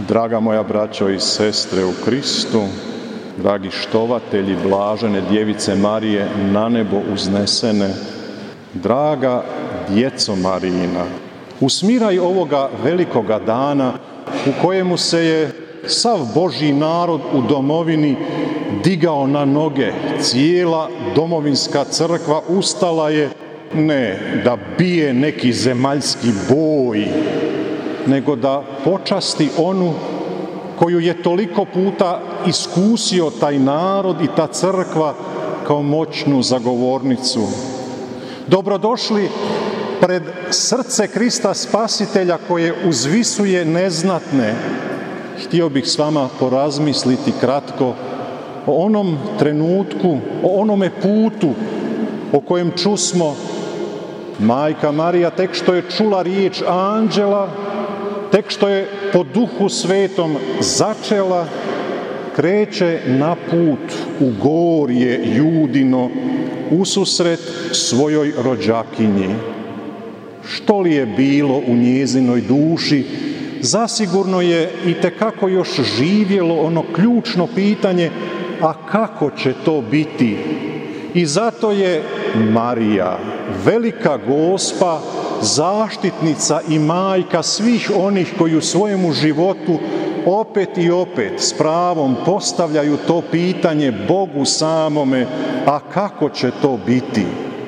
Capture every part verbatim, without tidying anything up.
Draga moja braćo i sestre u Kristu, dragi štovatelji blažene Djevice Marije na nebo uznesene, draga djeco Marijina, u smiraj ovoga velikoga dana u kojemu se je sav Božji narod u domovini digao na noge, cijela domovinska crkva ustala je ne da bije neki zemaljski boj, nego da počasti onu koju je toliko puta iskusio taj narod i ta crkva kao moćnu zagovornicu. Dobrodošli pred srce Krista Spasitelja koje uzvisuje neznatne. Htio bih s vama porazmisliti kratko o onom trenutku, o onome putu o kojem čusmo. Majka Marija tek što je čula riječ anđela, tek što je po Duhu Svetom začela, kreće na put u gorje Judino ususret svojoj rođakinji. Što li je bilo u njezinoj duši, zasigurno je itekako još živjelo ono ključno pitanje, a kako će to biti? I zato je Marija, velika Gospa, zaštitnica i majka svih onih koji u svojemu životu opet i opet s pravom postavljaju to pitanje Bogu samome, a kako će to biti?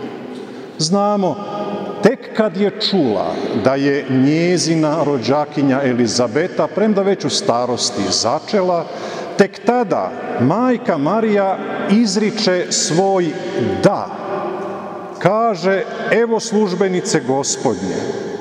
Znamo, tek kad je čula da je njezina rođakinja Elizabeta, premda već u starosti začela, tek tada majka Marija izriče svoj da. Kaže, evo službenice Gospodnje.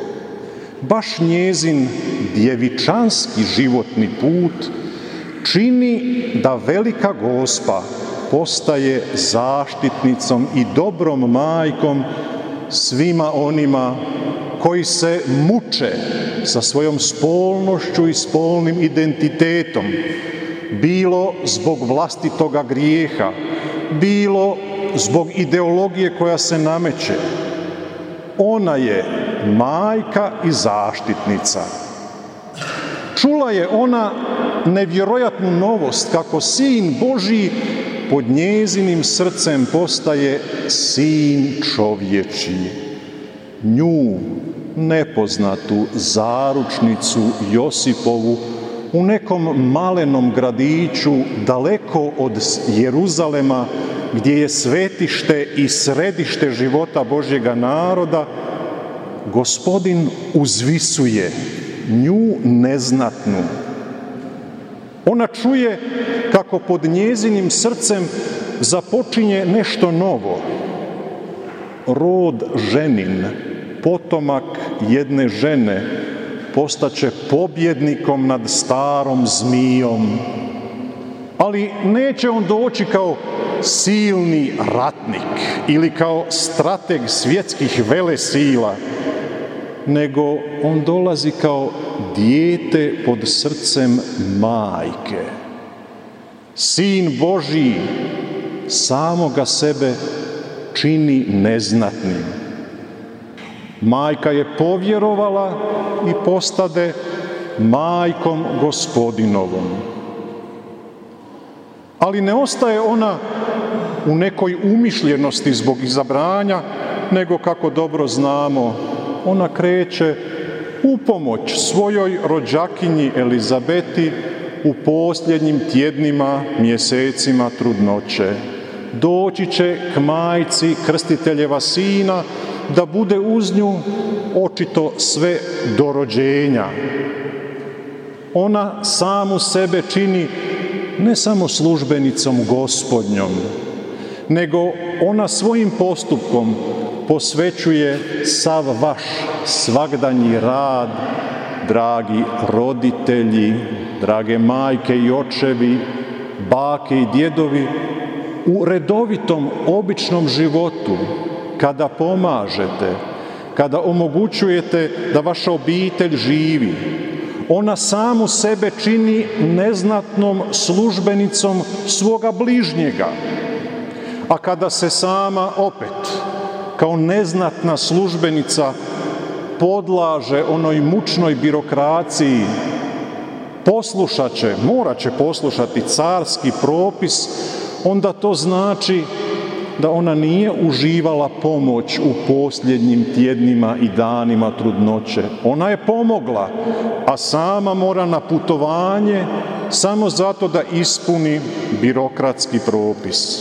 Baš njezin djevičanski životni put čini da velika Gospa postaje zaštitnicom i dobrom majkom svima onima koji se muče sa svojom spolnošću i spolnim identitetom, bilo zbog vlastitoga grijeha, bilo zbog ideologije koja se nameće. Ona je majka i zaštitnica. Čula je ona nevjerojatnu novost kako Sin Božji pod njezinim srcem postaje sin čovječji. Nju, nepoznatu zaručnicu Josipovu, u nekom malenom gradiću daleko od Jeruzalema, gdje je svetište i središte života Božjega naroda, Gospodin uzvisuje nju neznatnu. Ona čuje kako pod njezinim srcem započinje nešto novo. Rod ženin, potomak jedne žene, postaće pobjednikom nad starom zmijom. Ali neće on doći kao silni ratnik ili kao strateg svjetskih velesila, nego on dolazi kao dijete pod srcem majke. Sin Božji samoga sebe čini neznatnim. Majka je povjerovala i postade majkom Gospodinovom. Ali ne ostaje ona u nekoj umišljenosti zbog izabranja, nego kako dobro znamo, ona kreće u pomoć svojoj rođakinji Elizabeti u posljednjim tjednima, mjesecima trudnoće. Doći će k majci krstiteljeva sina da bude uz nju očito sve do rođenja. Ona samu sebe čini ne samo službenicom Gospodnjom, nego ona svojim postupkom posvećuje sav vaš svagdanji rad, dragi roditelji, drage majke i očevi, bake i djedovi, u redovitom, običnom životu, kada pomažete, kada omogućujete da vaša obitelj živi. Ona samu sebe čini neznatnom službenicom svoga bližnjega. A kada se sama opet, kao neznatna službenica, podlaže onoj mučnoj birokraciji, poslušat će, morat će poslušati carski propis, onda to znači da ona nije uživala pomoć u posljednjim tjednima i danima trudnoće. Ona je pomogla, a sama mora na putovanje samo zato da ispuni birokratski propis.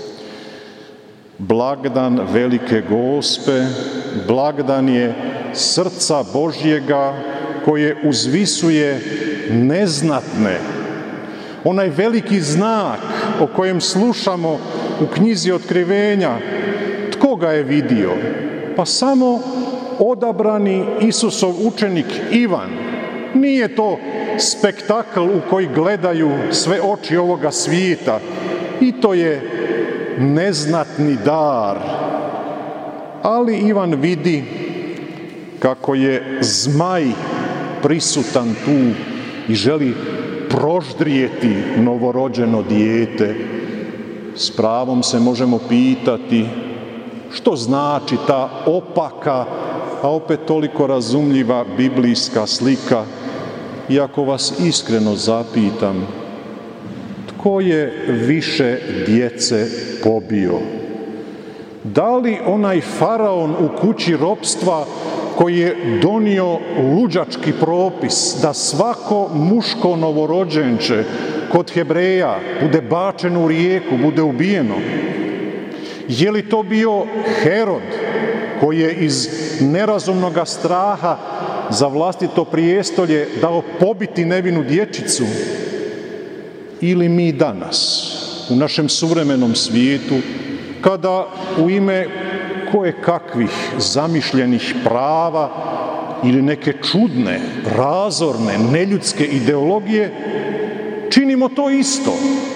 Blagdan Velike Gospe, blagdan je srca Božjega koje uzvisuje neznatne. Onaj veliki znak o kojem slušamo u knjizi Otkrivenja, tko ga je vidio? Pa samo odabrani Isusov učenik Ivan. Nije to spektakl u koji gledaju sve oči ovoga svijeta. I to je neznatni dar. Ali Ivan vidi kako je zmaj prisutan tu i želi proždrijeti novorođeno dijete. S pravom se možemo pitati što znači ta opaka, a opet toliko razumljiva biblijska slika. I ako vas iskreno zapitam, tko je više djece pobio? Da li onaj faraon u kući ropstva koji je donio luđački propis da svako muško novorođenče kod Hebreja bude bačeno u rijeku, bude ubijeno? Je li to bio Herod koji je iz nerazumnoga straha za vlastito prijestolje dao pobiti nevinu dječicu? Ili mi danas u našem suvremenom svijetu, kada u ime koje kakvih zamišljenih prava ili neke čudne, razorne, neljudske ideologije činimo to isto.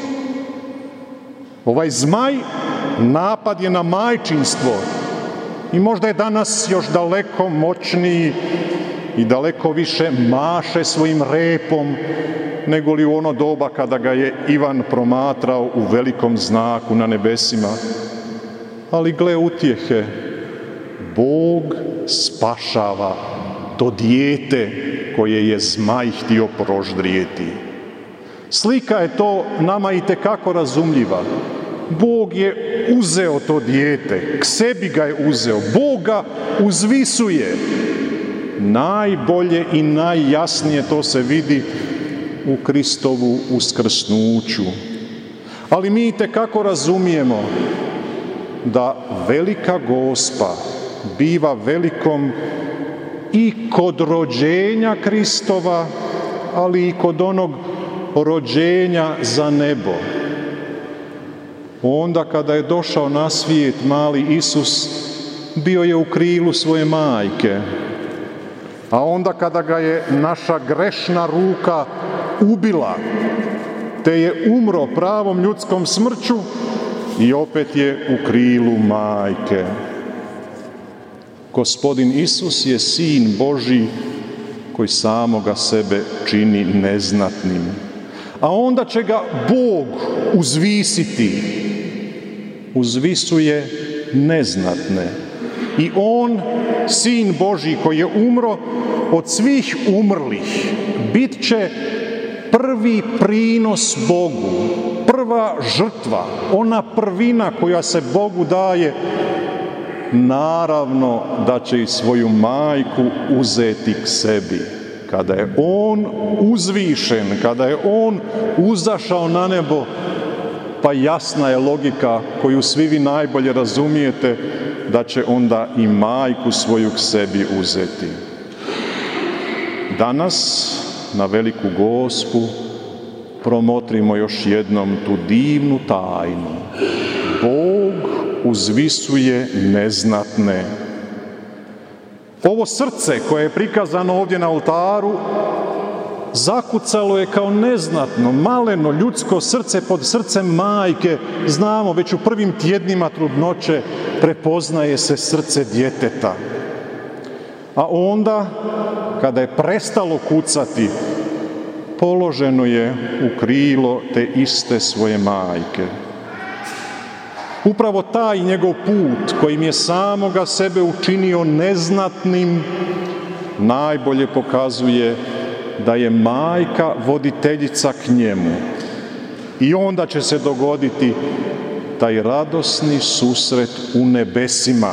Ovaj zmaj napad je na majčinstvo i možda je danas još daleko moćniji i daleko više maše svojim repom nego li u ono doba kada ga je Ivan promatrao u velikom znaku na nebesima. Ali gle utjehe, Bog spašava to dijete koje je zmaj htio proždrijeti. Slika je to nama itekako razumljiva. Bog je uzeo to dijete, k sebi ga je uzeo, Bog ga uzvisuje. Najbolje i najjasnije to se vidi u Kristovu uskrsnuću. Ali mi itekako razumijemo da Velika Gospa biva velikom i kod rođenja Kristova, ali i kod onog rođenja za nebo. Onda kada je došao na svijet mali Isus, bio je u krilu svoje majke. A onda kada ga je naša grešna ruka ubila, te je umro pravom ljudskom smrću, i opet je u krilu majke. Gospodin Isus je Sin Božji koji samoga sebe čini neznatnim. A onda će ga Bog uzvisiti. Uzvisuje neznatne. I on, Sin Božji koji je umro, od svih umrlih bit će prvi prinos Bogu, prva žrtva, ona prvina koja se Bogu daje. Naravno da će i svoju majku uzeti k sebi. Kada je on uzvišen, kada je on uzašao na nebo, pa jasna je logika koju svi vi najbolje razumijete, da će onda i majku svoju k sebi uzeti. Danas, na Veliku Gospu, promotrimo još jednom tu divnu tajnu. Bog uzvisuje neznatne. Ovo srce koje je prikazano ovdje na oltaru zakucalo je kao neznatno, maleno ljudsko srce pod srcem majke. Znamo, već u prvim tjednima trudnoće prepoznaje se srce djeteta. A onda, kada je prestalo kucati, položeno je u krilo te iste svoje majke. Upravo taj njegov put kojim je samoga sebe učinio neznatnim najbolje pokazuje da je majka voditeljica k njemu. I onda će se dogoditi taj radosni susret u nebesima.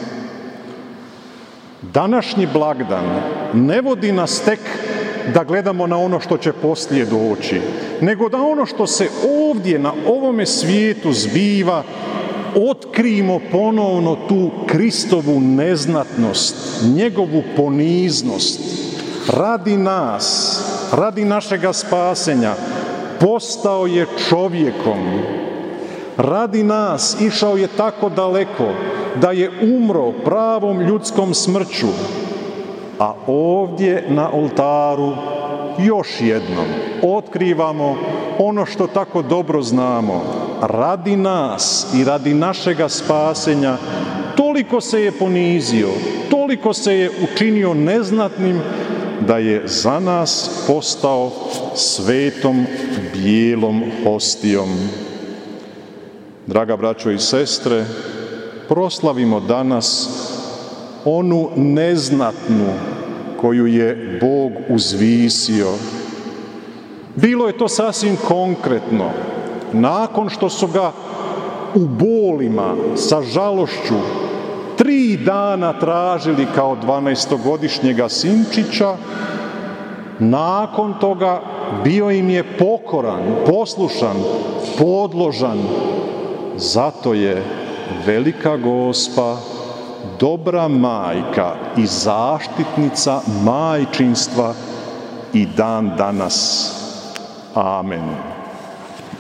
Današnji blagdan ne vodi nas tek da gledamo na ono što će poslije doći, nego da ono što se ovdje na ovome svijetu zbiva, otkrijemo ponovno tu Kristovu neznatnost, njegovu poniznost. Radi nas, radi našega spasenja, postao je čovjekom. Radi nas išao je tako daleko da je umro pravom ljudskom smrću. A ovdje na oltaru još jednom otkrivamo ono što tako dobro znamo. Radi nas i radi našega spasenja toliko se je ponizio, toliko se je učinio neznatnim da je za nas postao svetom bijelom hostijom. Draga braćo i sestre, proslavimo danas onu neznatnu koju je Bog uzvisio. Bilo je to sasvim konkretno. Nakon što su ga u bolima, sa žalošću, tri dana tražili kao dvanaestogodišnjega sinčića, nakon toga bio im je pokoran, poslušan, podložan. Zato je velika Gospa, dobra majka i zaštitnica majčinstva i dan danas. Amen.